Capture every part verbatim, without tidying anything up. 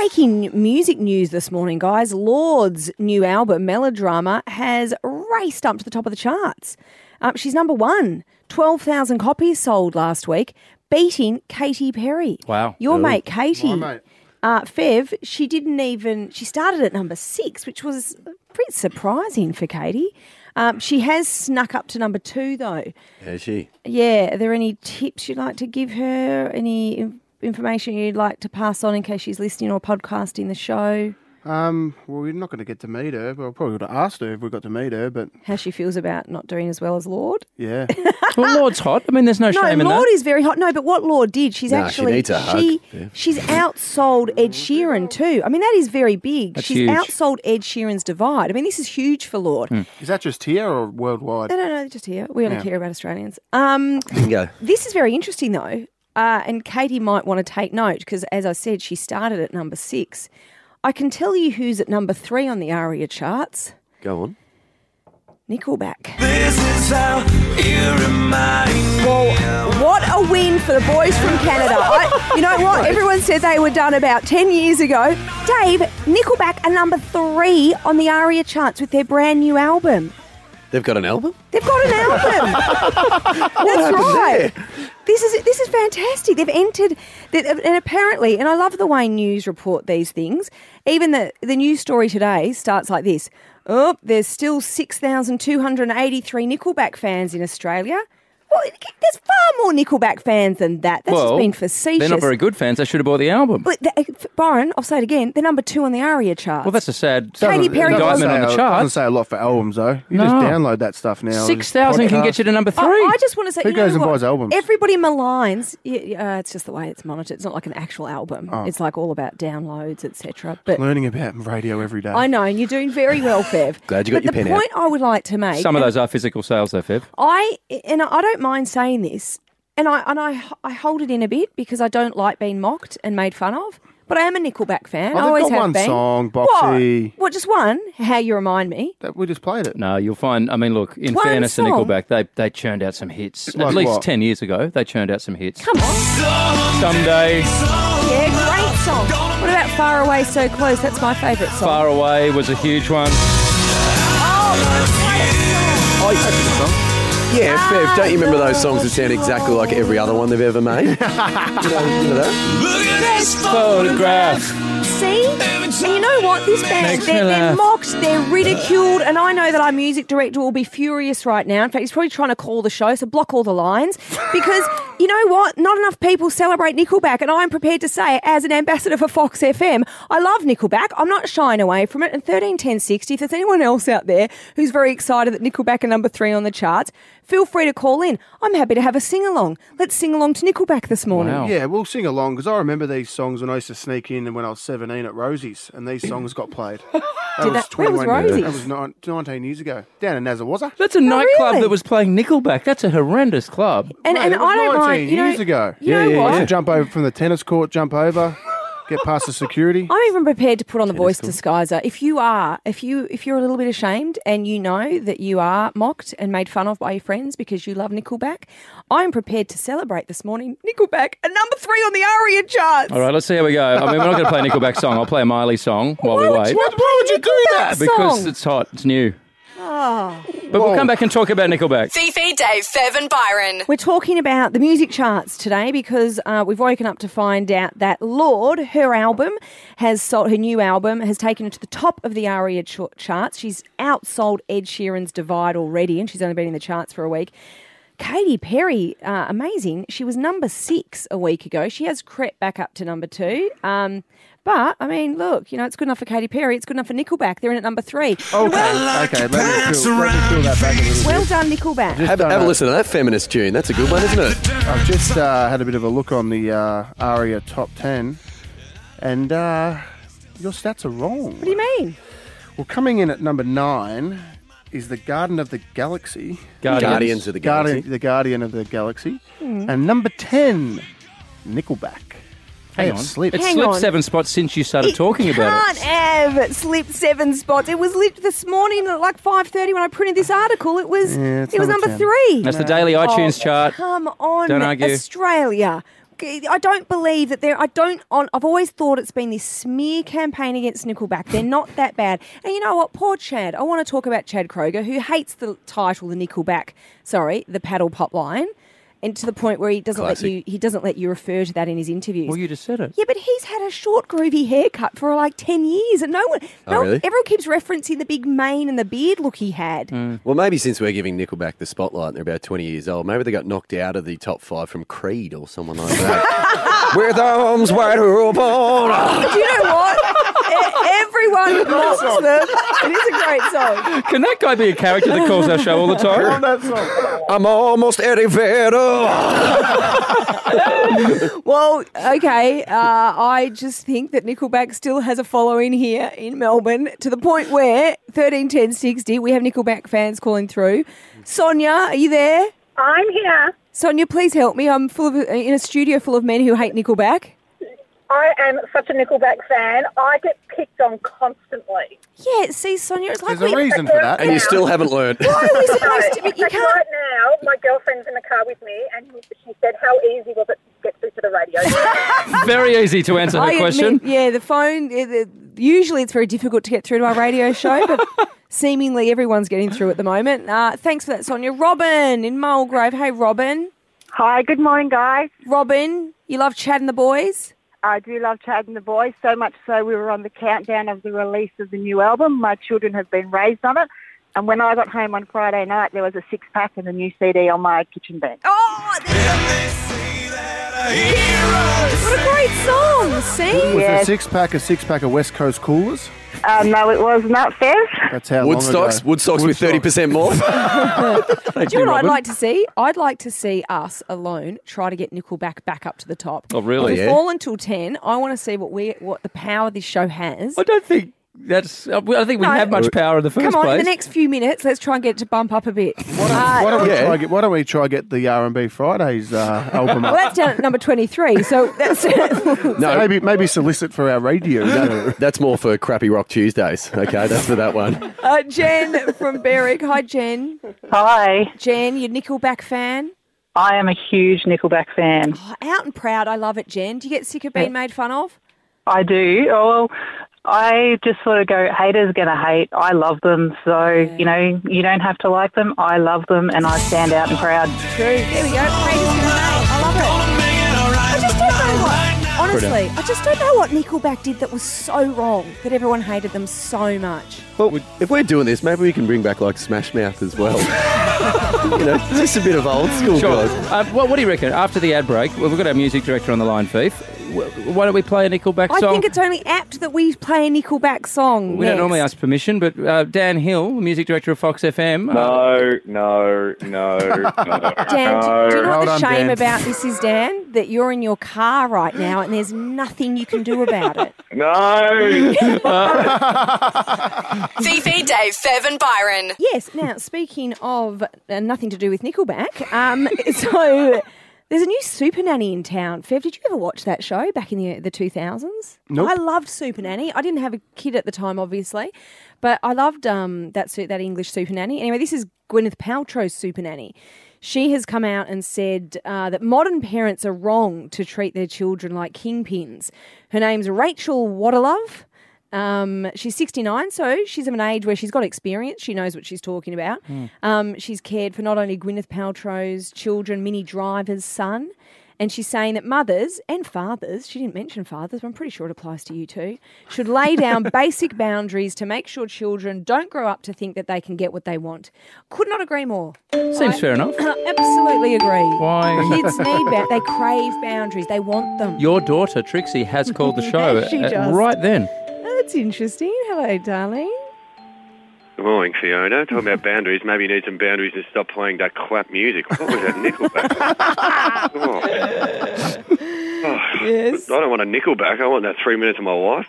breaking music news this morning, guys. Lord's new album, Melodrama, has raced up to the top of the charts. Um, she's number one. twelve thousand copies sold last week, beating Katy Perry. Wow. Your Ooh. mate, Katy. My mate. Uh, Fev, she didn't even, she started at number six, which was pretty surprising for Katy. Um, she has snuck up to number two, though. Has she? Yeah. Are there any tips you'd like to give her? Any in- information you'd like to pass on in case she's listening or podcasting the show? Um, well, we're not going to get to meet her, but I probably would have asked her if we got to meet her, but How she feels about not doing as well as Lord? yeah. Well, Lord's hot. I mean, there's no, No, shame in Lord that. is very hot. No, but what Lord did, she's Nah, she actually needs a hug, she yeah. she's outsold Ed Sheeran too. I mean, that is very big. That's she's huge. outsold Ed Sheeran's Divide. I mean, this is huge for Lord. Is that just here or worldwide? No, no, no, just here. We only Yeah. care about Australians. Um, Bingo. this is very interesting though, uh, and Katy might want to take note because, as I said, she started at number six. I can tell you who's at number three on the ARIA charts. Go on. Nickelback. This is how you remind me. Well, what a win for the boys from Canada. I, you know what? Everyone said they were done about ten years ago. Dave, Nickelback are number three on the ARIA charts with their brand new album. They've got an album? They've got an album. That's right. This is this is fantastic. They've entered, and apparently, and I love the way news report these things. Even the the news story today starts like this: Oh, there's still six thousand two hundred eighty-three Nickelback fans in Australia. Well, there's far more Nickelback fans than that. That's well, just been facetious. they're not very good fans. They should have bought the album. But the, Byron, I'll say it again. They're number two on the ARIA charts. Well, that's a sad Katy Perry indictment on the Doesn't charts. say a lot for albums, though. You No. just download that stuff now. Six thousand can get you to number three. I, I just want to say, Who you know goes and what? buys albums? Everybody maligns. Yeah, yeah, uh, it's just the way it's monitored. It's not like an actual album. Oh. It's like all about downloads, et cetera. But Learning about radio every day. I know, and you're doing very well, Fev. Glad you got but your the pen out. point I would like to make. Some of and those are physical sales, though, Fev. I and I don't mind saying this, and I and I I hold it in a bit because I don't like being mocked and made fun of. But I am a Nickelback fan. Oh, I they've always got have one been. song, Boxy. What? What? Just one? How You Remind Me. That, we just played it. No, you'll find, I mean, look, in One fairness to song. Nickelback, they they churned out some hits. Like At least what? ten years ago, they churned out some hits. Come on. Someday, Yeah, great song. What about Far Away So Close? That's my favourite song. Far Away was a huge one. Oh, that's a good song. Yeah, Fev, don't you remember those songs that sound exactly like every other one they've ever made? you, know, you know that? Look at this Photograph. See? And you know what? This band, Makes they're, me they're laugh. mocked, they're ridiculed, and I know that our music director will be furious right now. In fact, he's probably trying to call the show, so block all the lines. Because, you know what? Not enough people celebrate Nickelback, and I'm prepared to say, as an ambassador for Fox F M, I love Nickelback. I'm not shying away from it. And thirteen ten sixty, if there's anyone else out there who's very excited that Nickelback are number three on the charts, feel free to call in. I'm happy to have a sing-along. Let's sing along to Nickelback this morning. Wow. Yeah, we'll sing along because I remember these songs when I used to sneak in when I was seventeen at Rosie's, and these songs got played. That Did that- where was twenty-one years- Rosie's? That was nine, nineteen years ago. Down in Nazawazza. That's a nightclub really? that was playing Nickelback. That's a horrendous club. And, Mate, and it was I don't nineteen mind. You know, years ago. You Yeah, know yeah, what? I used to jump over from the tennis court, jump over, get past the security. I'm even prepared to put on the voice disguiser. If you are, if you if you're a little bit ashamed and you know that you are mocked and made fun of by your friends because you love Nickelback, I'm prepared to celebrate this morning. Nickelback are number three on the ARIA charts. All right, let's see how we go. I mean, we're not going to play a Nickelback song. I'll play a Miley song while Why we would wait. you not Why would you do play a that? Nickelback Because song? it's hot. It's new. Oh. But we'll Whoa. come back and talk about Nickelback. Fifi, Dave, Fev and Byron. We're talking about the music charts today because uh, we've woken up to find out that Lorde, her album, has sold, her new album has taken her to the top of the ARIA ch- charts. She's outsold Ed Sheeran's Divide already, and she's only been in the charts for a week. Katy Perry, uh, amazing. She was number six a week ago. She has crept back up to number two. Um, but, I mean, look, you know, it's good enough for Katy Perry. It's good enough for Nickelback. They're in at number three. Okay, okay, let me, peel, let me peel that back a little Well bit. done, Nickelback. Just Have, done have a a- listen to that feminist tune. That's a good one, isn't it? I've just uh, had a bit of a look on the uh, ARIA top ten, and uh, your stats are wrong. What do you mean? Well, coming in at number nine is the Garden of the Galaxy. Guardians. Guardians of the Galaxy. Guardian, the Guardian of the Galaxy. And number ten, Nickelback. Hang Hey, on. it slipped. It's Hang slipped on. seven spots since you started talking about Can't it. have slipped seven spots. It was lit this morning at like five thirty when I printed this article. It was Yeah, it's it was number number ten. three. That's the daily iTunes Oh, chart. Come on, Don't argue. Australia. look, I don't believe that they're. I don't. On, I've always thought it's been this smear campaign against Nickelback. They're not that bad. And you know what? Poor Chad. I want to talk about Chad Kroger, who hates the title, the Nickelback. Sorry, the Paddle Pop line. And to the point where he doesn't Classic. let you he doesn't let you refer to that in his interviews. Well, you just said it. Yeah, but he's had a short groovy haircut for like ten years, and no one, Oh, no, really? everyone keeps referencing the big mane and the beard look he had. Well, maybe since we're giving Nickelback the spotlight and they're about twenty years old, maybe they got knocked out of the top five from Creed or someone like that. With arms wide open. Do you know what? E- Everyone mocks them. It is a great song. Can that guy be a character that calls our show all the time? That song. I'm almost Eddie Vedder. Well, okay, uh, I just think that Nickelback still has a following here in Melbourne to the point where thirteen ten sixty, we have Nickelback fans calling through. Sonia, are you there? I'm here. Sonia, please help me. I'm full of in a studio full of men who hate Nickelback. I am such a Nickelback fan. I get picked on constantly. Yeah, see, Sonia, it's like There's a we, reason for that. And you still haven't learned. why are we supposed to? But you Like can't. right now, my girlfriend's in the car with me, and she said, "How easy was it to get through to the radio?" Very easy to answer her I question. admit, yeah, the phone. uh, the- Usually, it's very difficult to get through to our radio show, but seemingly everyone's getting through at the moment. Uh, thanks for that, Sonia. Robin in Mulgrave. Hey, Robin. Hi, good morning, guys. Robin, you love Chad and the boys. I do love Chad and the boys, so much so we were on the countdown of the release of the new album. My children have been raised on it. And when I got home on Friday night, there was a six-pack and a new C D on my kitchen bench. Oh, what a great song! See, Was Yes. a six pack a six pack of West Coast coolers? Uh, no, it was not Fez. That's how long Woodstocks, ago. Woodstocks with thirty percent more. do you know what I'd like to see? I'd like to see us alone try to get Nickelback back up to the top. Oh, really? If we Yeah. fall until ten, I want to see what we what the power this show has. I don't think that's. I don't think we No. have much power in the first Come on, place. in the next few minutes, let's try and get it to bump up a bit. Why Uh, don't we Yeah. try get? Why don't we try get the R and B Fridays uh, album well, up? that's down at number twenty-three, so that's... No, Maybe maybe solicit for our radio. no, that's more for Crappy Rock Tuesdays. Okay, that's for that one. uh, Jen from Berwick. Hi, Jen. Hi, Jen, you Nickelback fan? I am a huge Nickelback fan. Oh, out and proud. I love it, Jen. Do you get sick of being made fun of? I do. Oh, well, I just sort of go, haters gonna hate. I love them, so, you know, you don't have to like them. I love them, and I stand out and proud. True. There we go. Haters gonna hate. I love it. I just don't know what... Honestly, I just don't know what Nickelback did that was so wrong that everyone hated them so much. Well, if we're doing this, maybe we can bring back like Smash Mouth as well. You know, just a bit of old school, Sure. guys. Uh, what, what do you reckon? After the ad break, well, we've got our music director on the line, Fief. Wh- Why don't we play a Nickelback I song? think it's only apt that we play a Nickelback song we next. don't normally ask permission, but uh, Dan Hill, the music director of Fox F M. uh, No, no, no, no. Dan, do, do you know Well what the done, shame Dan. about this is, Dan? That you're in your car right now and there's nothing you can do about it. No. Fifi, Dave, Fev and Byron. Yes. Now, speaking of uh, nothing to do with Nickelback, um, so there's a new Super Nanny in town. Fev, did you ever watch that show back in the the two thousands? Nope. I loved Super Nanny. I didn't have a kid at the time, obviously, but I loved um, that su- that English Super Nanny. Anyway, this is Gwyneth Paltrow's Super Nanny. She has come out and said uh, that modern parents are wrong to treat their children like kingpins. Her name's Rachel Waterlove. Um, she's sixty-nine, so she's of an age where she's got experience. She knows what she's talking about. Um, she's cared for not only Gwyneth Paltrow's children, Minnie Driver's son, and she's saying that mothers and fathers, she didn't mention fathers, but I'm pretty sure it applies to you too, should lay down basic boundaries to make sure children don't grow up to think that they can get what they want. Could not agree more. Seems fair enough. Absolutely agree. Why? Kids need ba- they crave boundaries. They want them. Your daughter, Trixie, has called the show She uh, does. right then. That's interesting. Hello, darling. Good morning, Fiona. Talking about boundaries, maybe you need some boundaries and stop playing that crap music. What was that Nickelback? oh. Oh, Yes. I don't want a Nickelback. I want that three minutes of my life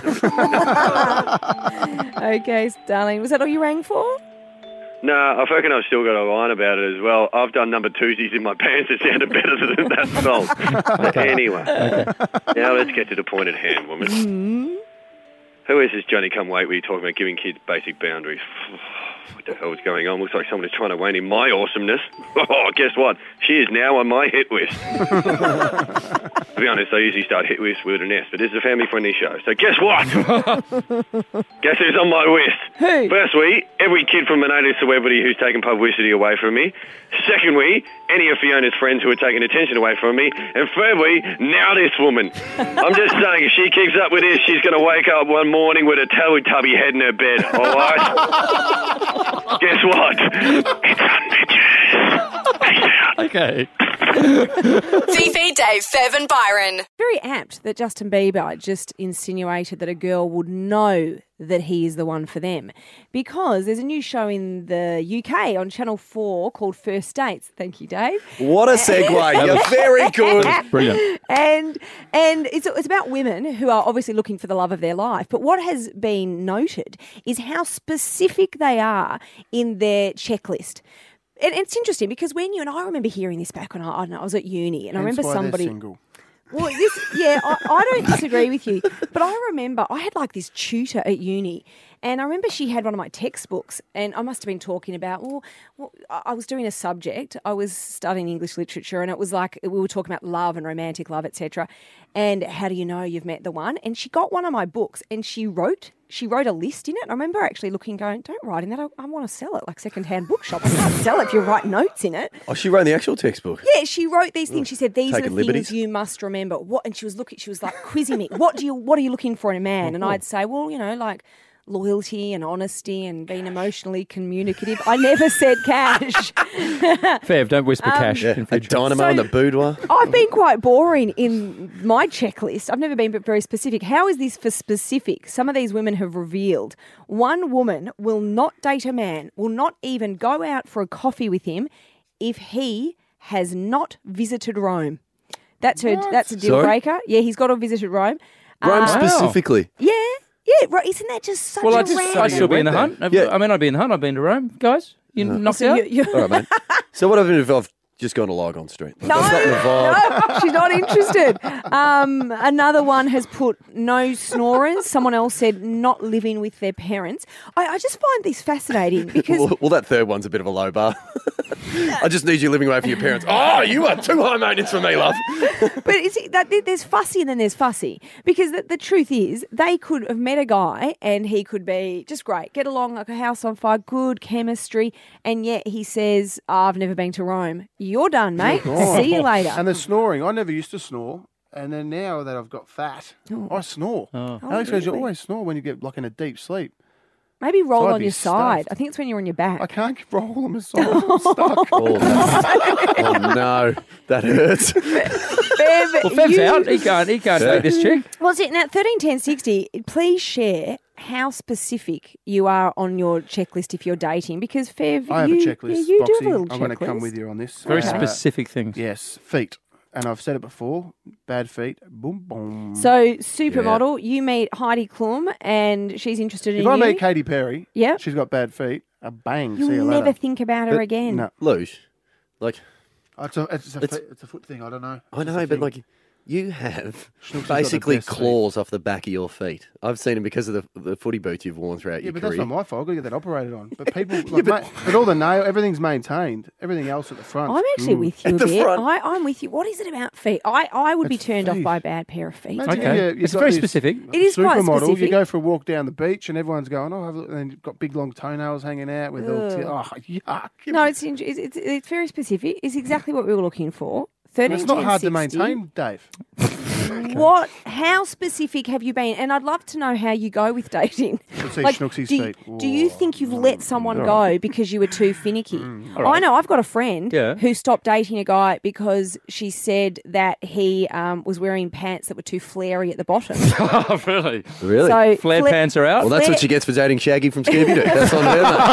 back. Okay, darling. Was that all you rang for? No, I reckon I've still got a line about it as well. I've done number twosies in my pants. It sounded better than that song. But anyway, now let's get to the point at hand, woman. Mm-hmm. Who is this Johnny Come Wait where you're talking about giving kids basic boundaries? What the the hell was going on? Looks like someone is trying to wane in my awesomeness. Oh, guess what? She is now on my hit list. To be honest, I usually start hit lists with an S, but this is a family-friendly show. So guess what? Guess who's on my list? Who? Firstly, every kid from a native celebrity who's taken publicity away from me. Secondly, any of Fiona's friends who are taking attention away from me. And thirdly, now this woman. I'm just saying, if she keeps up with this, she's going to wake up one morning with a Teletubby head in her bed, all right? Guess what? It's on bitches. Peace out. Okay. Fifi, Dave, Fev and Byron. Very apt that Justin Bieber just insinuated that a girl would know that he is the one for them, because there's a new show in the U K on Channel four called First Dates. Thank you, Dave. What a segue. You're very good. Brilliant. And and it's it's about women who are obviously looking for the love of their life. But what has been noted is how specific they are in their checklist. And it's interesting because when you and I remember hearing this back when I, I, don't know, I was at uni, and I Hence remember why they're somebody. single. Well, this, yeah, I, I don't disagree with you, but I remember I had like this tutor at uni, and I remember she had one of my textbooks, and I must have been talking about, well, well, I was doing a subject, I was studying English literature, and it was like we were talking about love and romantic love, et cetera. And how do you know you've met the one? And she got one of my books, and she wrote. She wrote a list in it. I remember actually looking, going, don't write in that. I, I want to sell it, like second-hand bookshop. I can't sell it if you write notes in it. Oh, she wrote the actual textbook. Yeah, she wrote these things. She said, these Taking are the liberties. things you must remember. What? And she was looking, she was like quizzing me. What do you, what are you looking for in a man? And I'd say, well, you know, like loyalty and honesty and being emotionally communicative. I never said cash. Fev, don't whisper cash Yeah, in a future. dynamo So- in the boudoir. I've been quite boring in my checklist. I've never been very specific. How is this for specific? Some of these women have revealed one woman will not date a man, will not even go out for a coffee with him if he has not visited Rome. That's her. That's a deal Sorry? breaker. Yeah, he's got to visited Rome. Rome Uh, specifically. Yeah, yeah. Right. Isn't that just such Well, a I'd, just, random? I'd still be in the went hunt. there. Yeah. I mean, I'd be in the hunt. I've been to Rome, guys. You knocked So out. you- you- All right, mate. So what happens if I've just gone to Lygon Street? Like, No, that's not in the vibe. no, she's not interested. Um, another one has put no snorers. Someone else said not living with their parents. I, I just find this fascinating because Well, well, that third one's a bit of a low bar. I just need you living away from your parents. Oh, you are too high maintenance for me, love. But is it that there's fussy and then there's fussy? Because the, the truth is, they could have met a guy and he could be just great, get along like a house on fire, good chemistry, and yet he says, oh, I've never been to Rome. You're done, mate. See you later. And the snoring. I never used to snore. And then now that I've got fat, I snore. Alex goes, you really? always snore when you get like in a deep sleep. Maybe roll So I'd on be your side. stuffed. I think it's when you're on your back. I can't roll on my side. I'm stuck. Oh, that's- oh, no. That hurts. Bev, Well, Fev's you- out. He can't. He can't Yeah. take this chick. Well, see, now thirteen ten sixty, please share how specific you are on your checklist if you're dating. Because, Fev, I have you, a checklist. yeah, you do Boxy. have a little checklist. I'm going to come with you on this. Very Uh, specific things. Yes, feet. And I've said it before. Bad feet. Boom, boom. So, supermodel, you meet Heidi Klum and she's interested in if you. I meet Katy Perry, Yep. she's got bad feet. A bang. See you You'll later. never think about her But- again. No, Luge, like, it's a, it's, a, It's- feet- it's a foot thing. I don't know. I It's know, a but thing. like, you have Schnooksy's got the basically best feet. claws off the back of your feet. I've seen them because of the, the footy boots you've worn throughout Yeah, your but career. that's not my fault. I've got to get that operated on. But people, like, but, but all the nail, everything's maintained. Everything else at the front. I'm actually mm. with you a At the bit. front. I, I'm with you. What is it about feet? I, I would be It's turned off feet. by a bad pair of feet. Imagine Okay. you- you've It's got very this specific. It is quite supermodel. specific. You go for a walk down the beach and everyone's going, oh, have a look. And then you've got big long toenails hanging out with all. T- oh, yuck. No, it's, in- it's it's it's very specific. It's exactly what we were looking for. thirteen, It's not hard to ten, sixty. maintain, Dave. What? How specific have you been? And I'd love to know how you go with dating. Let's see Like, Schnooksy's do, you, feet. do you Oh, think you've let someone go because you were too finicky? Mm. I know. I've got a friend Yeah. who stopped dating a guy because she said that he um, was wearing pants that were too flary at the bottom. Oh, really? Really? So Flared fla- pants are out. well, that's Flair- what she gets for dating Shaggy from Scooby-Doo. That's on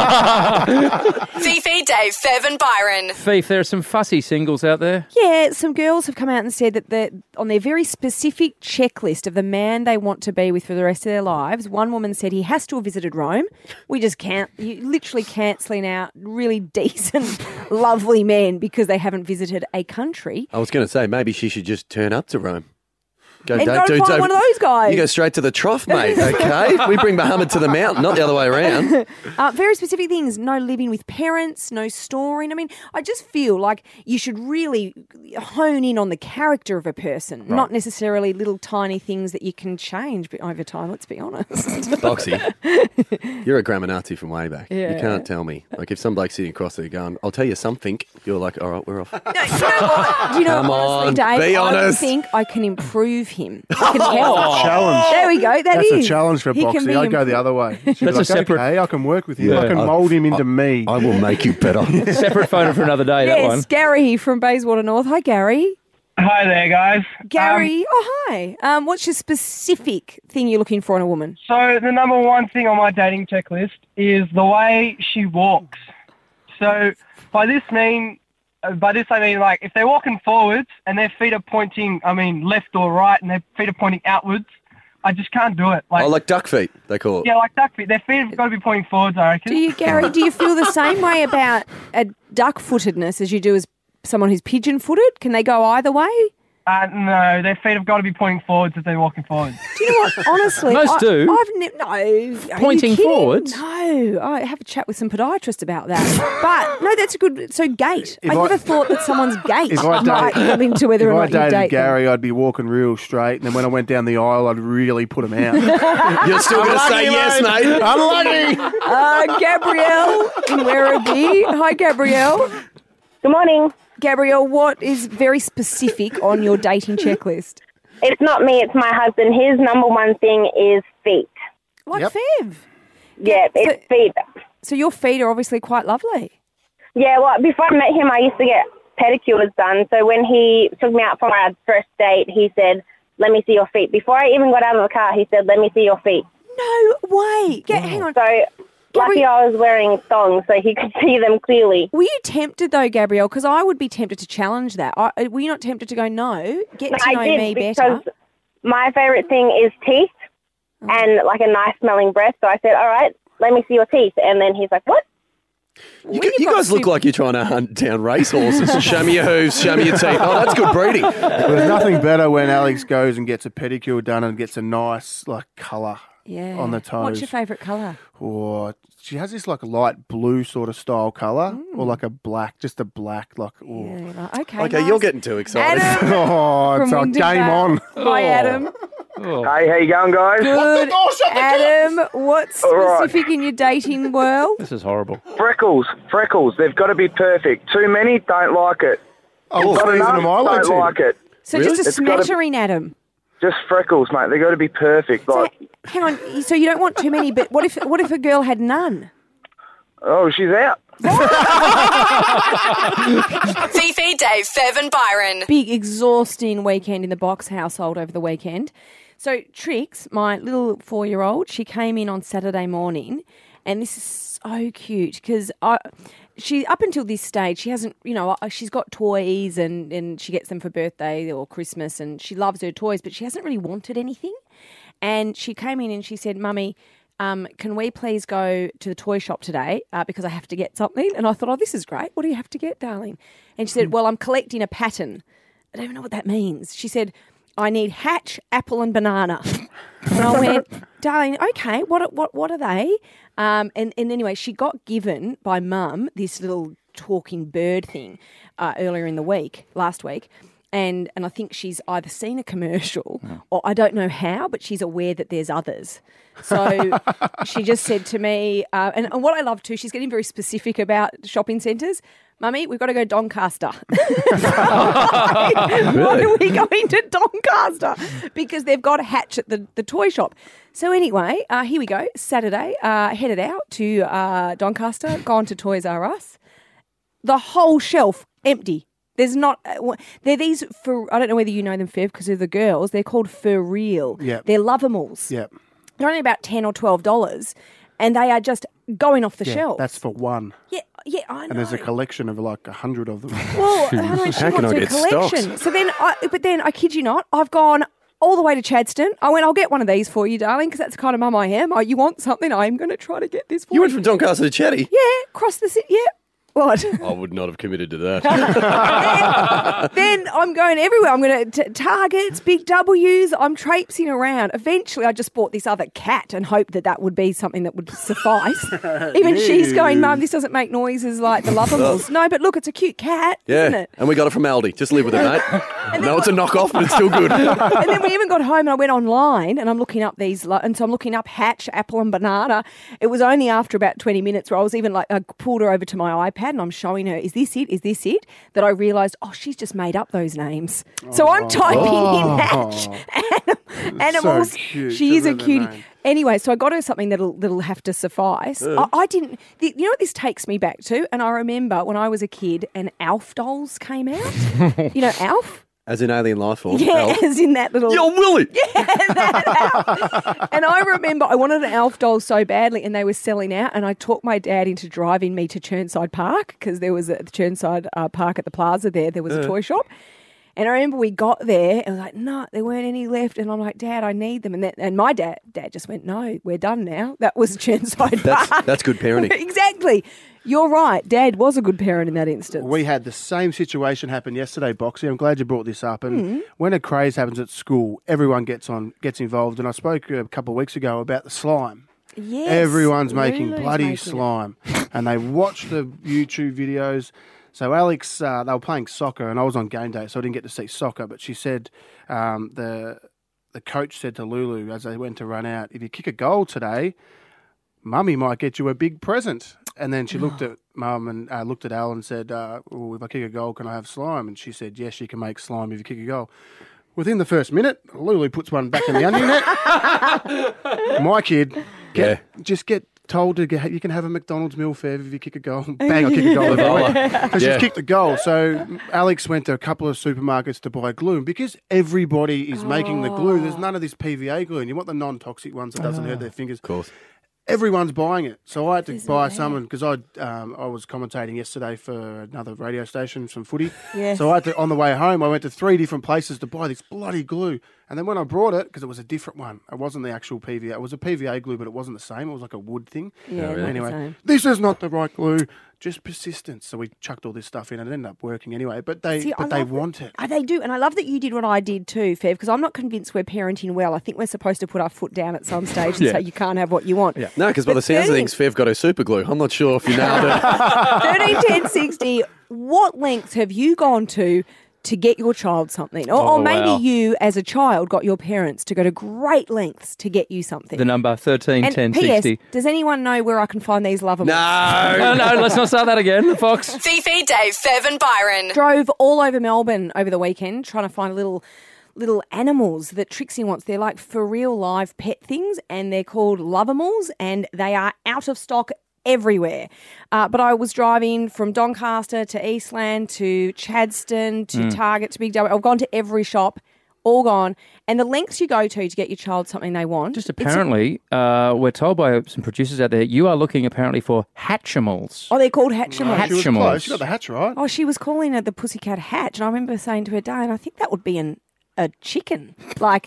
her, mate. Fifi, Dave, Fev and Byron. Fief, there are some fussy singles out there. Yeah, some girls have come out and said that the, on their very specific checklist of the man they want to be with for the rest of their lives, one woman said he has to have visited Rome. We just can't, you literally cancelling out really decent, lovely men because they haven't visited a country. I was going to say, maybe she should just turn up to Rome. Go, and don't go do- find don't- one of those guys. You go straight to the trough, mate, okay? We bring Muhammad to the mountain, not the other way around. Uh, very specific things. No living with parents, no storing. I mean, I just feel like you should really hone in on the character of a person, not necessarily little tiny things that you can change over time, let's be honest. Boxy, you're a grammar Nazi from way back. Yeah. You can't tell me. Like, if some bloke's sitting across there going, I'll tell you something, you're like, all right, we're off. No, you know what? Do you know, Come honestly, on, Dave, be I honest. think I can improve him. I can help. Challenge. There we go. That That's is. a challenge for He can Boxy. be I go the improved. other way. She'd be That's a like, separate- okay, I can work with him. Yeah. I can I- mould him into me. I will make you better. Separate photo for another day, that one. Yes, Gary from Bayswater North. Hi, Gary. Hi there, guys. Gary, Um, oh, hi. Um, what's your specific thing you're looking for in a woman? so the number one thing on my dating checklist is the way she walks. So by this mean, uh, by this I mean like if they're walking forwards and their feet are pointing, I mean left or right, and their feet are pointing outwards, I just can't do it. Like, Oh, like duck feet, they call it. yeah, like duck feet. Their feet have got to be pointing forwards, I reckon. Do you, Gary, do you feel the same way about a duck-footedness as you do as someone who's pigeon-footed? Can they go either way? Uh, no, their feet have got to be pointing forwards if they're walking forwards. Do you know what? Honestly, Most I, do. I've ne- no are you Pointing kidding? forwards? No, I have a chat with some podiatrists about that. But no, that's a good. So gait. I, If I- never thought that someone's gait If I might dated- come into whether If or I not you dated date Gary, I'd be walking real straight, and then when I went down the aisle, I'd really put him out. You're still going to say yes, mate. Unlucky. them. Uh, Gabrielle in Werribee. Hi, Gabrielle. Good morning. Gabrielle, what is very specific on your dating checklist? It's not me, it's my husband. His number one thing is feet. Like Yep. Fev. Yeah, it's So- feet. So your feet are obviously quite lovely. Yeah, well, before I met him, I used to get pedicures done. So when he took me out for my first date, he said, let me see your feet. Before I even got out of the car, he said, let me see your feet. No way. Get, hang on. So lucky I was wearing thongs so he could see them clearly. Were you tempted though, Gabrielle? Because I would be tempted to challenge that. I, were you not tempted to go, no, get No, to I know did me because better? my favourite thing is teeth and like a nice smelling breath. So I said, all right, let me see your teeth. And then he's like, what? You, you guys look like you're trying to hunt down racehorses. Show me your hooves, show me your teeth. Oh, that's good breeding. There's nothing better when Alex goes and gets a pedicure done and gets a nice like colour Yeah. on the toes. What's your favourite colour? Or she has this like light blue sort of style colour, or like a black, just a black like. Oh, Yeah, like, okay. Okay, nice. you're getting too excited. Adam oh it's from a game on. Windinvale. Hi, Adam. Hey, how you going, guys? Good. Adam, what's All right. specific in your dating world? This is horrible. Freckles, freckles. They've got to be perfect. Too many, don't like it. Oh, Got season enough, of my don't too. like it. So Really? just a It's gotta- smattering, Adam. Just freckles, mate. They've got to be perfect. So, Like, hang on. So you don't want too many, but what if what if a girl had none? oh, she's out. Fifi, Dave, Fev and Byron. Big exhausting weekend in the Box household over the weekend. So Trix, my little four-year-old, she came in on Saturday morning, and this is so cute because I, she up until this stage she hasn't, you know, she's got toys and and she gets them for birthday or Christmas, and she loves her toys, but she hasn't really wanted anything. And she came in and she said, "Mummy, um, can we please go to the toy shop today uh, because I have to get something?" And I thought, "Oh, this is great. What do you have to get, darling?" And she said, "Well, I'm collecting a pattern." I don't even know what that means. She said, "I need hatch, apple, and banana." And I went, "Darling, okay, what what what are they?" Um, and, and anyway, she got given by Mum this little talking bird thing uh, earlier in the week, last week. And and I think she's either seen a commercial or I don't know how, but she's aware that there's others. So she just said to me, uh, and, and what I love too, she's getting very specific about shopping centres. "Mummy, we've got to go Doncaster." Why are we going to Doncaster? Because they've got a hatch at the, the toy shop. So anyway, uh, here we go. Saturday, uh, headed out to uh, Doncaster, gone to Toys R Us. The whole shelf empty. There's not. Uh, they're these for. I don't know whether you know them, Fev, because they're the girls. They're called For Real. Yep. They're Lovemals. Yep. They're only about ten or twelve dollars, and they are just going off the Yeah, shelf. that's for one. Yeah, yeah, I know. And there's a collection of like a hundred of them. Well, how do I, she How can wants I a get collection. stocks? So then, I, but then I kid you not, I've gone all the way to Chadstone. I went, "I'll get one of these for you, darling," because that's the kind of mum I am. Oh, you want something? I'm going to try to get this for you. You went from Doncaster to Chatty? Yeah, across the city. Yeah. What? I would not have committed to that. Then I'm going everywhere. I'm going to Targets, Big W's. I'm traipsing around. Eventually, I just bought this other cat and hoped that that would be something that would suffice. Even she's going, Mum, this doesn't make noises like the Lovables. No, but look, it's a cute cat, Yeah, isn't it? and we got it from Aldi. Just live with it, mate. No, it's a knockoff, but it's still good. And then we even got home and I went online and I'm looking up these, lo- and so I'm looking up Hatch, Apple and Banana. It was only after about twenty minutes where I was even like, I pulled her over to my iPad and I'm showing her, is this it? Is this it? That I realised, oh, she's just made up those names. So I'm typing in Hatch and animals. So cute. She is a Look at the cutie. name. Anyway, so I got her something that'll that'll have to suffice. I, I didn't. The, you know what this takes me back to? And I remember when I was a kid and Alf dolls came out. You know Alf? As in alien life form. Yeah, Elf. as in that little. Yo, Willie! And I remember I wanted an Alf doll so badly and they were selling out and I talked my dad into driving me to Churnside Park because there was a the Churnside uh, Park at the plaza there. There was a toy shop. And I remember we got there and I was like, no, there weren't any left. And I'm like, Dad, I need them. And that, and my dad dad just went, no, we're done now. That was Churnside That's, Park. that's good parenting. Exactly. You're right. Dad was a good parent in that instance. We had the same situation happen yesterday, Boxy. I'm glad you brought this up. And Mm. when a craze happens at school, everyone gets on gets involved. And I spoke a couple of weeks ago about the slime. Yes. Everyone's making Lulu's bloody making it. slime, and they watch the YouTube videos. So Alex, uh, they were playing soccer, and I was on game day, so I didn't get to see soccer. But she said um, the the coach said to Lulu as they went to run out, "If you kick a goal today, Mummy might get you a big present." And then she looked at Mum and uh, looked at Al and said, uh, well, "If I kick a goal, can I have slime?" And she said, "Yes, you can make slime if you kick a goal." Within the first minute, Lulu puts one back in the onion net. My kid, get, just get told to get, you can have a McDonald's meal fare if you kick a goal. Bang, I kick a goal. Because Yeah. she's kicked a goal. So Alex went to a couple of supermarkets to buy glue. And because everybody is making the glue, there's none of this P V A glue. And you want the non-toxic ones that doesn't hurt their fingers. Of course. Everyone's buying it. So I had to buy some because I um, I was commentating yesterday for another radio station, some footy. Yes. So I had to, on the way home, I went to three different places to buy this bloody glue. And then when I brought it, because it was a different one, it wasn't the actual P V A. It was a P V A glue, but it wasn't the same. It was like a wood thing. Yeah, not the Anyway, same. this is not the right glue. Just persistence. So we chucked all this stuff in and it ended up working anyway. But they See, I but they love that- want it. Oh, they do. And I love that you did what I did too, Fev, because I'm not convinced we're parenting well. I think we're supposed to put our foot down at some stage and Yeah. say you can't have what you want. Yeah. No, because by But the sounds of thirteen things, Fev got her super glue. I'm not sure if you nailed it. thirteen, ten, sixty, what lengths have you gone to to get your child something? Or, Oh, or maybe wow. you, as a child, got your parents to go to great lengths to get you something. The number thirteen and ten P S, sixty. does anyone know where I can find these lovables? No. No, no, let's not start that again, Fox. Fifi, Dave, Fev and Byron. Drove all over Melbourne over the weekend trying to find little little animals that Trixie wants. They're like for real live pet things and they're called Lovamals and they are out of stock everywhere. Uh, but I was driving from Doncaster to Eastland to Chadston to Target to Big W. I've gone to every shop, all gone. And the lengths you go to to get your child something they want. Just it's a- apparently, uh, we're told by some producers out there, you are looking apparently for Hatchimals. Oh, they're called Hatchimals. Hatch- She was Hatchimals. close. She got the hatch right. Oh, she was calling it the pussycat hatch. And I remember saying to her, Dad, I think that would be an a chicken. Like,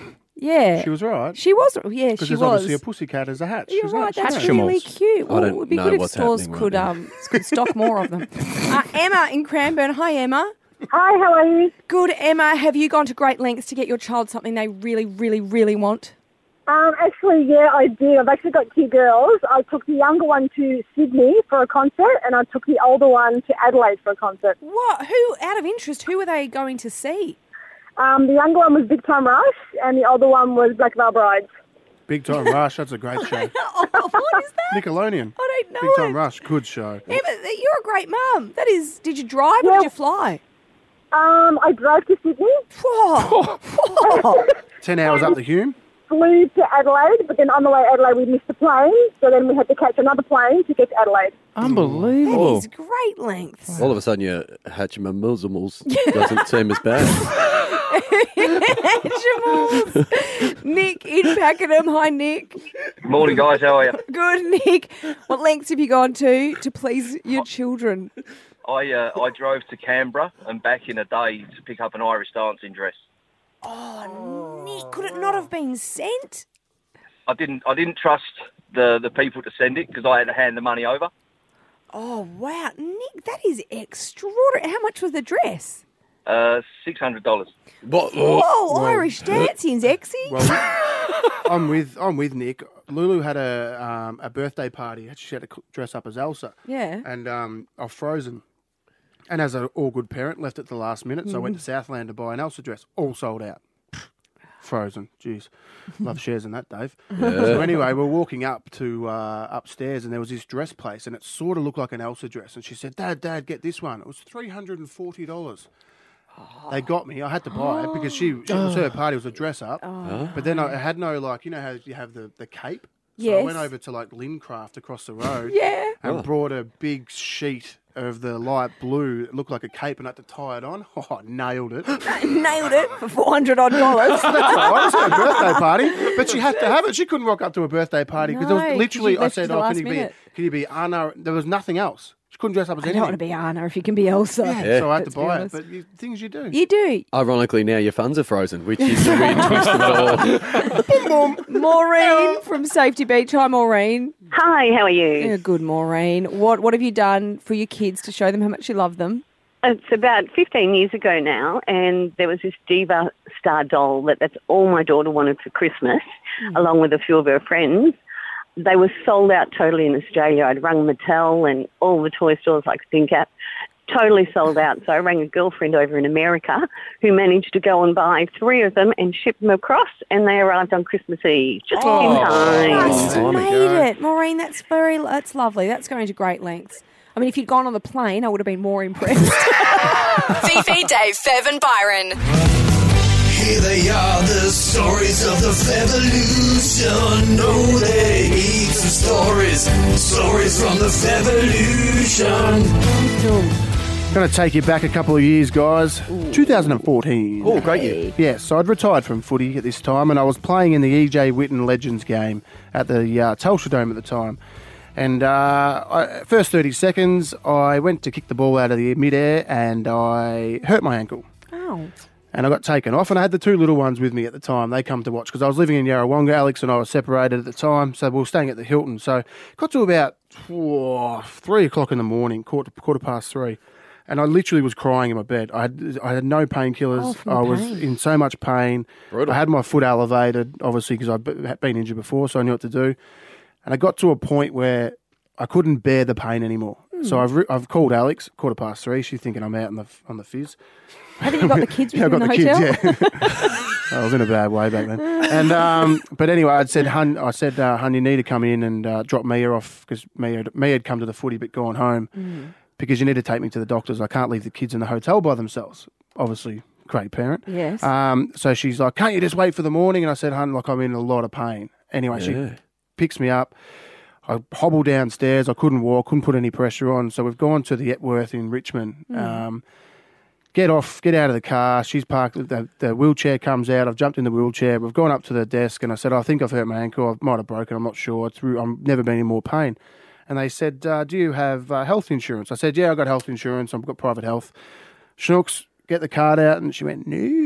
yeah. She was right. She was, yeah, Because she there's was. obviously a pussycat as a hatch. You're She's right, not- that's she's Hatchimals. really cute. I Well, don't it would be know good if what's stores happening could right now. um could stock more of them. Uh, Emma in Cranbourne. Hi, Emma. Hi, how are you? Good, Emma. Have you gone to great lengths to get your child something they really, really, really want? Um, actually, yeah, I did. I've actually got two girls. I took the younger one to Sydney for a concert, and I took the older one to Adelaide for a concert. What? Who, out of interest, who were they going to see? Um, the younger one was Big Time Rush, and the older one was Black Veil Brides. Big Time Rush. That's a great show. Oh, what is that? Nickelodeon. I don't know Big Time it. Rush. Good show. Emma, you're a great mum. That is, did you drive or Yeah. did you fly? Um, I drove to Sydney, Whoa. Whoa. Ten hours up the Hume. flew to Adelaide, but then on the way to Adelaide we missed the plane, so then we had to catch another plane to get to Adelaide. That Unbelievable. is great lengths. All of a sudden, your Hatchimals doesn't seem as bad. Hatchimals. Nick in Pakenham. Hi, Nick. Morning, guys. How are you? Good, Nick. What lengths have you gone to to please your children? I uh, I drove to Canberra and back in a day to pick up an Irish dancing dress. Oh, Nick, could it not have been sent? I didn't I didn't trust the, the people to send it because I had to hand the money over. Oh, wow. Nick, that is extraordinary. How much was the dress? Uh, six hundred dollars. What? Whoa, Irish dancing's exy. Well, I'm with I'm with Nick. Lulu had a um, a birthday party. She had to dress up as Elsa. Yeah. And um, I've frozen. And as an all good parent, left it to the last minute. So I went to Southland to buy an Elsa dress. All sold out. Frozen. Jeez. Love shares in that, Dave. Yeah. So anyway, we're walking up to uh, upstairs and there was this dress place and it sort of looked like an Elsa dress. And she said, Dad, Dad, get this one. It was three hundred forty dollars. They got me. I had to buy it because she, she it was her party. It was a dress up. Oh. But then I had no, like, you know how you have the, the cape? So I Yes. went over to, like, Lincraft across the road. Yeah. And Oh. brought a big sheet of the light blue. It looked like a cape and I had to tie it on. Oh, I nailed it. Nailed it for four hundred odd dollars. That's all right. It's her birthday party. But she had to have it. She couldn't rock up to a birthday party because No, it 'cause was literally, you I left said, to the oh, last can you, be, minute. can you be Anna? There was nothing else. She couldn't dress up as I don't anything. want to be Anna if you can be Elsa. Yeah, so I had to Let's be buy it. honest. But you, things you do. You do. Ironically, now your funds are frozen, which is the weird twist of it all. Maureen from Safety Beach. Hi, Maureen. Hi, how are you? Yeah, good, Maureen. What What have you done for your kids to show them how much you love them? It's about fifteen years ago now, and there was this Diva Star doll that that's all my daughter wanted for Christmas, along with a few of her friends. They were sold out totally in Australia. I'd rung Mattel and all the toy stores I could think of. Totally sold out. So I rang a girlfriend over in America who managed to go and buy three of them and ship them across, and they arrived on Christmas Eve, just Oh, in time. Just made it. Maureen, that's very, that's lovely. That's going to great lengths. I mean, if you'd gone on the plane, I would have been more impressed. Fifi, Dave, Fev and Byron. Here they are, the stories of the Fevolution. Oh, they eat some stories, stories from the Fevolution. Going to take you back a couple of years, guys. two thousand fourteen. Oh, great year. Yes, so I'd retired from footy at this time, and I was playing in the E J Whitten Legends game at the uh, Telstra Dome at the time. And uh, I, first thirty seconds, I went to kick the ball out of the midair, and I hurt my ankle. Oh. And I got taken off, and I had the two little ones with me at the time. They come to watch because I was living in Yarrawonga. Alex and I were separated at the time, so we were staying at the Hilton. So got to about oh, three o'clock in the morning, quarter, quarter past three, and I literally was crying in my bed. I had I had no painkillers. Oh, from I was pain. in so much pain. Brutal. I had my foot elevated, obviously, because I'd be- been injured before, so I knew what to do. And I got to a point where I couldn't bear the pain anymore. Hmm. So I've re- I've called Alex, quarter past three. She's thinking I'm out on the on the fizz. Haven't you got the kids with Yeah, you I've in got the, the hotel? kids, yeah. I was in a bad way back then. And um, but anyway, I'd said, Hun, I said, uh, Hun, you need to come in and uh, drop Mia off because Mia, Mia had come to the footy but gone home Mm. because you need to take me to the doctors. I can't leave the kids in the hotel by themselves. Obviously, great parent. Yes. Um, so she's like, can't you just wait for the morning? And I said, Hun, like I'm in a lot of pain. Anyway, Yeah. she picks me up. I hobble downstairs. I couldn't walk, couldn't put any pressure on. So we've gone to the Epworth in Richmond. Mm. Um, get off, get out of the car. She's parked. The, the wheelchair comes out. I've jumped in the wheelchair. We've gone up to the desk and I said, I think I've hurt my ankle. I might have broken. I'm not sure. It's, re- I've never been in more pain. And they said, uh, do you have uh, health insurance? I said, yeah, I've got health insurance. I've got private health. Schnooks, get the card out. And she went,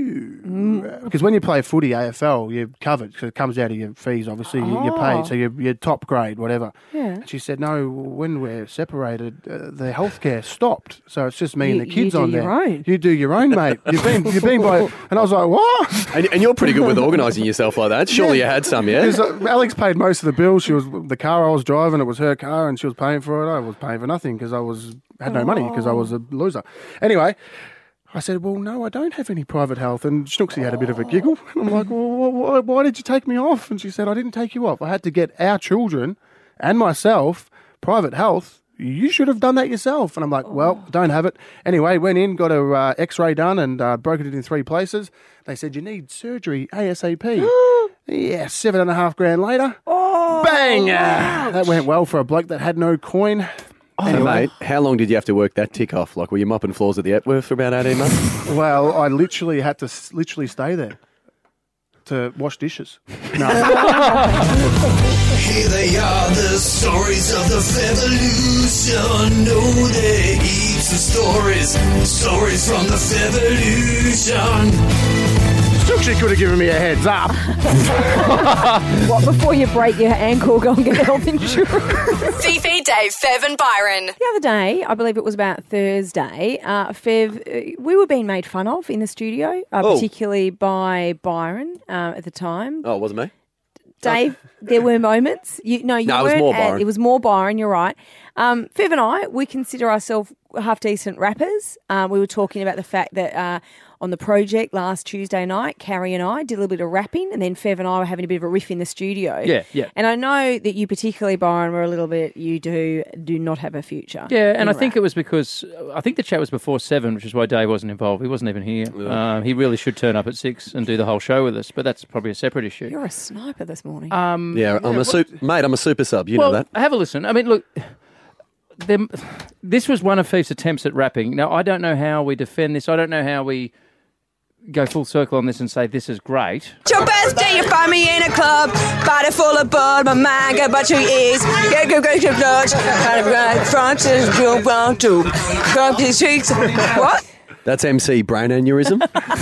no. Because when you play footy, A F L, you're covered because it comes out of your fees, obviously. You, you're Oh. paid. So you're, you're top grade, whatever. Yeah. And she said, no, when we're separated, uh, the healthcare stopped. So it's just me You- and the kids you do on your there. own. You do your own, mate. You've been, you've been by... And I was like, what? And, and you're pretty good with organising yourself like that. Surely you had some, yeah? Because uh, Alex paid most of the bills. She was the car I was driving. It was her car, and she was paying for it. I was paying for nothing because I was had no money because I was a loser. Anyway, I said, "Well, no, I don't have any private health." And Schnooksy had a bit of a giggle. And I'm like, "Well, why, why did you take me off?" And she said, "I didn't take you off. I had to get our children and myself private health. You should have done that yourself." And I'm like, well, don't have it. Anyway, went in, got a uh, X-ray done and uh, broke it in three places. They said, you need surgery ASAP. Yeah, seven and a half grand later. Oh, Bang! Ah, that went well for a bloke that had no coin. So, Anyway. mate, how long did you have to work that tick off? Like, were you mopping floors at the Epworth for about eighteen months? Well, I literally had to s- literally stay there to wash dishes. No. Here they are, the stories of the Fevolution. Oh, they heaps of stories, stories from the Fevolution. She could have given me a heads up. What, before you break your ankle, go and get health insurance? Fifi, Dave, Fev and Byron. The other day, I believe it was about Thursday, uh, Fev, uh, we were being made fun of in the studio, uh, Oh. particularly by Byron uh, at the time. Oh, it wasn't me? Dave, there were moments. You, no, you No, it was weren't more at- Byron. It was more Byron, you're right. Um, Fev and I, we consider ourselves half-decent rappers. Uh, we were talking about the fact that uh, on the project last Tuesday night, Carrie and I did a little bit of rapping, and then Fev and I were having a bit of a riff in the studio. Yeah, yeah. And I know that you particularly, Byron, were a little bit, you do do not have a future. Yeah, and in I think rap. it was because I think the chat was before seven, which is why Dave wasn't involved. He wasn't even here. Um, he really should turn up at six and do the whole show with us, but that's probably a separate issue. You're a sniper this morning. Um, Yeah, I'm yeah, a super, mate. I'm a super sub. You well, know that. have a listen. I mean, look, them, this was one of Feef's attempts at rapping. Now, I don't know how we defend this. I don't know how we go full circle on this and say this is great. It's your birthday, you find me in a club, body full of bud, my mind got about two ears, get go go to lunch, kind of right front is go round to come to cheeks. What? That's M C brain aneurysm.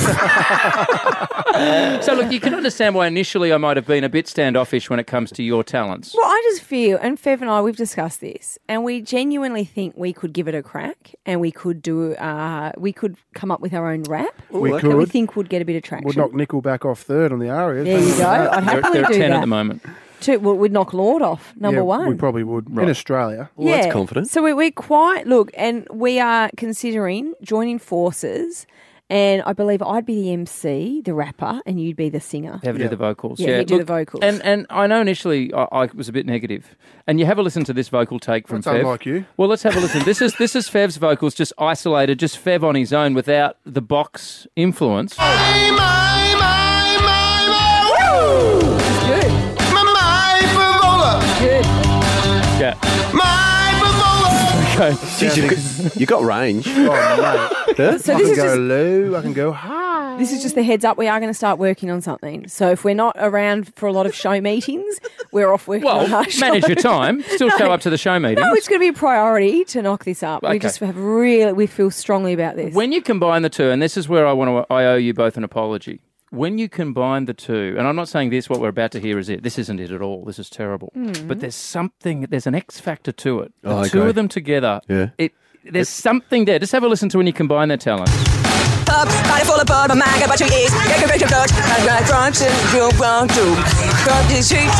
So, look, you can understand why initially I might have been a bit standoffish when it comes to your talents. Well, I just feel, and Fev and I, we've discussed this, and we genuinely think we could give it a crack, and we could do, uh, we could come up with our own rap. We that could. we think would get a bit of traction. We'll knock Nickelback off third on the Arias. There you go. I'd They're, happily they're do ten that. at the moment. Two, well, we'd knock Lord off, number yeah, one. We probably would. Right. In Australia. Well, that's confident. So we, we're quite, look, and we are considering joining forces, and I believe I'd be the M C, the rapper, and you'd be the singer. Have Yeah. do the vocals. Yeah, he'd do the vocals. And and I know initially I, I was a bit negative. And you have a listen to this vocal take from That's Fev. unlike you. Well, let's have a listen. This is this is Fev's vocals, just isolated, just Fev on his own without the box influence. Good. Good. Yeah. Okay. Jeez, you, got, you got range. Oh, mate. Yeah? So I this can is go just low. I can go high. this is just the heads up. We are going to start working on something. So if we're not around for a lot of show meetings, we're off working on Well, our show. manage your time. Still show up to the show meetings. No, it's going to be a priority to knock this up. Okay. We just have really, we feel strongly about this. When you combine the two, and this is where I want to, I owe you both an apology. When you combine the two, and I'm not saying this, what we're about to hear is it. This isn't it at all. This is terrible. But there's something, there's an X factor to it. The Oh, two okay. of them together, Yeah. it there's something there. Just have a listen to when you combine their talents. Up, body full of bud, my mind got about two ears, get go go to lunch, kind of right front is go round to come to cheeks.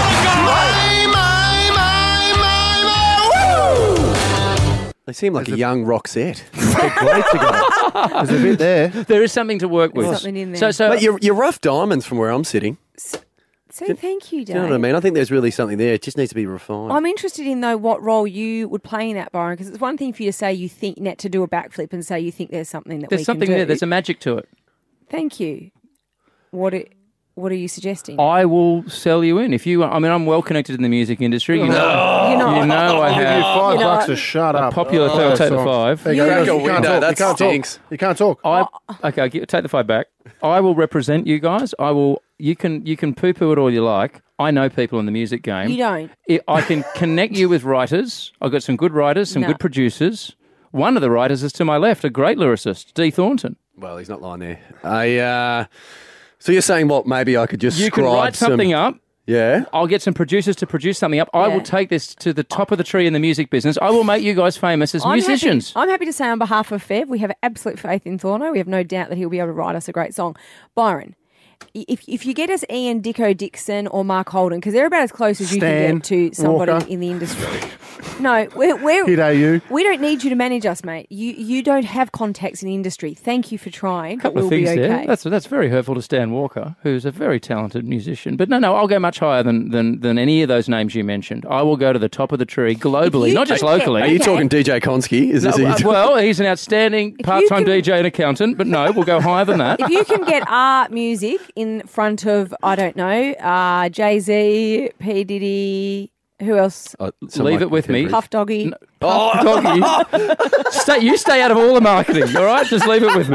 They seem like a young Roxette. They're great together. There's a bit there. There is something to work with. There's something in there. So, so But you're, you're rough diamonds from where I'm sitting. So thank you, Dave. Do you know what I mean? I think there's really something there. It just needs to be refined. I'm interested in, though, what role you would play in that, Byron, because it's one thing for you to say you think, net to do a backflip and say you think there's something that there's we something can do. there. There's a magic to it. Thank you. What it, What are you suggesting? I will sell you in if you. I mean, I'm well connected in the music industry. You know, You're not. you know I I'll give you have. five You know, bucks to shut up. popular Oh, third, take the song. five. There you go. Crack a You can't window, talk. that You can't stinks. talk. You can't talk. I okay. I'll give, take the five back. I will represent you guys. I will. You can you can poo poo it all you like. I know people in the music game. You don't. I I can connect you with writers. I've got some good writers, some No. good producers. One of the writers is to my left, a great lyricist, Dee Thornton. Well, he's not lying there. I, uh, so you're saying what? Maybe I could just You can scribe write something some, up. Yeah. I'll get some producers to produce something up. I Yeah. will take this to the top of the tree in the music business. I will make you guys famous as I'm musicians. Happy, I'm happy to say on behalf of Fev, we have absolute faith in Thorno. We have no doubt that he'll be able to write us a great song. Byron, if if you get us Ian Dicko Dixon or Mark Holden, because they're about as close as you Stan can get to somebody Walker. in the industry. No, we're, we're, Hit you. we don't need you to manage us, mate. You you don't have contacts in the industry. Thank you for trying, but couple we'll of things be okay. there. That's that's very hurtful to Stan Walker, who's a very talented musician. But no, no, I'll go much higher than than, than any of those names you mentioned. I will go to the top of the tree globally, you not just can- locally. Are you Okay. talking D J Konski? Is this No, who uh, you're well, he's an outstanding you part-time can- D J and accountant, but no, we'll go higher than that. If you can get our music in front of, I don't know, uh, Jay-Z, P. Diddy, who else? Uh, some Leave like it with me. contemporary. Puff Doggy. Oh, doggy. stay, you stay out of all the marketing, all right? Just leave it with me.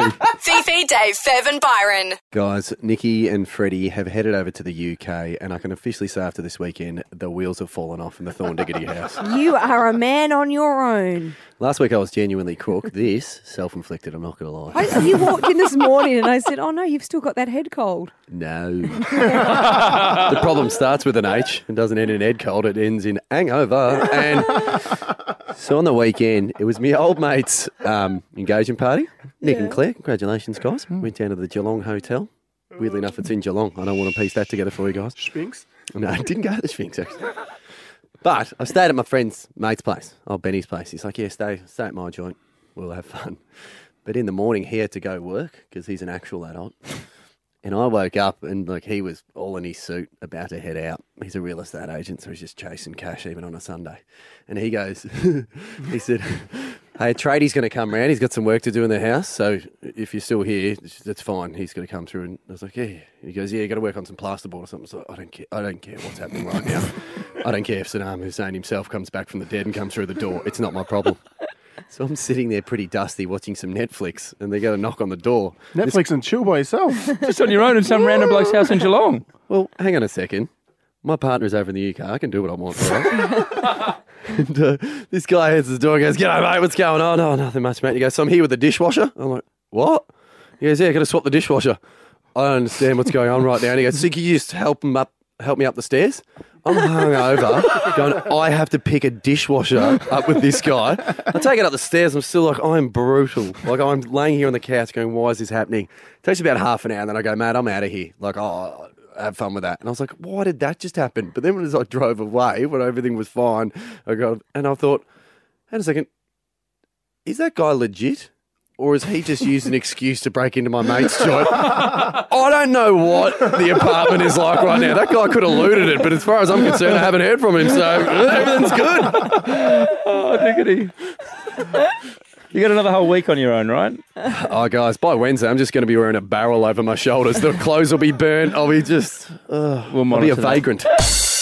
Fifi, Dave, Fev and Byron. Guys, Nikki and Freddie have headed over to the U K, and I can officially say after this weekend, the wheels have fallen off in the Thorn Diggity house. You are a man on your own. Last week I was genuinely crook. This, self-inflicted, I'm not going to lie. I, you walked in this morning and I said, oh no, you've still got that head cold. No. The problem starts with an H and doesn't end in head cold. It ends in hangover. And so on the weekend, it was my old mate's um, engagement party. Nick Yeah. and Claire, congratulations, guys. Went down to the Geelong Hotel. Weirdly enough, it's in Geelong. I don't want to piece that together for you guys. Sphinx? No, I didn't go to the Sphinx, actually. But I stayed at my friend's mate's place, oh, Benny's place. He's like, yeah, stay, stay at my joint. We'll have fun. But in the morning, he had to go work because he's an actual adult. And I woke up and like he was all in his suit, about to head out. He's a real estate agent, so he's just chasing cash even on a Sunday. And he goes, he said, hey, a tradie's going to come round. He's got some work to do in the house. So if you're still here, that's fine. He's going to come through. And I was like, yeah. He goes, yeah, you got to work on some plasterboard or something. So I don't care. I don't care what's happening right now. I don't care if Saddam Hussein himself comes back from the dead and comes through the door. It's not my problem. So I'm sitting there pretty dusty watching some Netflix, and they go to knock on the door. Netflix This- and chill by yourself. Just on your own in some random bloke's house in Geelong. Well, hang on a second. My partner's over in the U K. I can do what I want. Right? And uh, this guy heads to the door and goes, "G'day, mate. What's going on?" "Oh, nothing much, mate." He goes, "So I'm here with the dishwasher." I'm like, "What?" He goes, "Yeah, got to swap the dishwasher." I don't understand what's going on right now. And he goes, "So can you just help him up, help me up the stairs?" I'm hungover, going, I have to pick a dishwasher up with this guy. I take it up the stairs. I'm still like, I'm brutal. Like, I'm laying here on the couch going, why is this happening? It takes about half an hour, and then I go, mate, I'm out of here. Like, oh, have fun with that. And I was like, why did that just happen? But then as I drove away, when everything was fine, I got, and I thought, hang on a second, is that guy legit? Or is he just used an excuse to break into my mate's joint? I don't know what the apartment is like right now. That guy could have looted it, but as far as I'm concerned, I haven't heard from him, so everything's good. Oh, diggity. You got another whole week on your own, right? Oh, guys, by Wednesday, I'm just going to be wearing a barrel over my shoulders. The clothes will be burnt. I'll be just, uh, We'll I'll be a monitor that. vagrant.